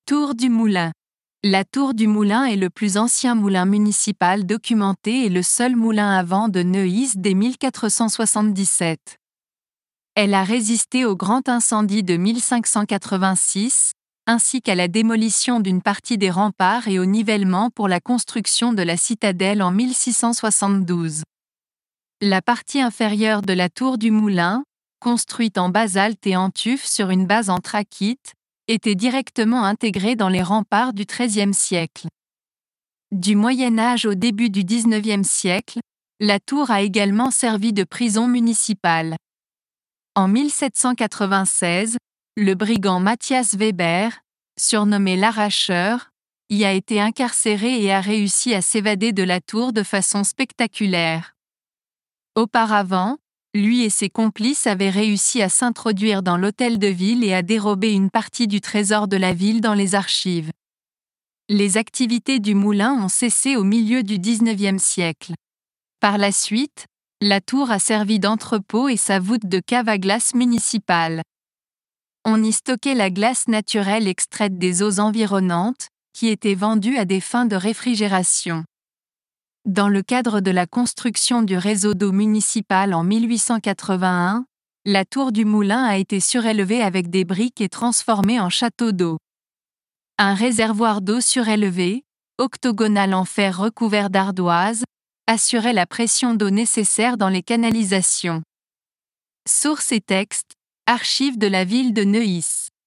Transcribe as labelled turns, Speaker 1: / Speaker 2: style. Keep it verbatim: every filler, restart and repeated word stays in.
Speaker 1: Tour du Moulin. La tour du Moulin est le plus ancien moulin municipal documenté et le seul moulin à vent de Neuilly dès mille quatre cent soixante-dix-sept. Elle a résisté au grand incendie de mille cinq cent quatre-vingt-six, ainsi qu'à la démolition d'une partie des remparts et au nivellement pour la construction de la citadelle en mille six cent soixante-douze. La partie inférieure de la tour du Moulin, construite en basalte et en tuf sur une base en trachyte, était directement intégrée dans les remparts du treizième siècle. Du Moyen Âge au début du dix-neuvième siècle, la tour a également servi de prison municipale. En mille sept cent quatre-vingt-seize, le brigand Matthias Weber, surnommé l'Arracheur, y a été incarcéré et a réussi à s'évader de la tour de façon spectaculaire. Auparavant, lui et ses complices avaient réussi à s'introduire dans l'hôtel de ville et à dérober une partie du trésor de la ville dans les archives. Les activités du moulin ont cessé au milieu du dix-neuvième siècle. Par la suite, la tour a servi d'entrepôt et sa voûte de cave à glace municipale. On y stockait la glace naturelle extraite des eaux environnantes, qui était vendue à des fins de réfrigération. Dans le cadre de la construction du réseau d'eau municipal en mille huit cent quatre-vingt-un, la tour du moulin a été surélevée avec des briques et transformée en château d'eau. Un réservoir d'eau surélevé, octogonal en fer recouvert d'ardoise, assurait la pression d'eau nécessaire dans les canalisations. Sources et textes, archives de la ville de Neuilly.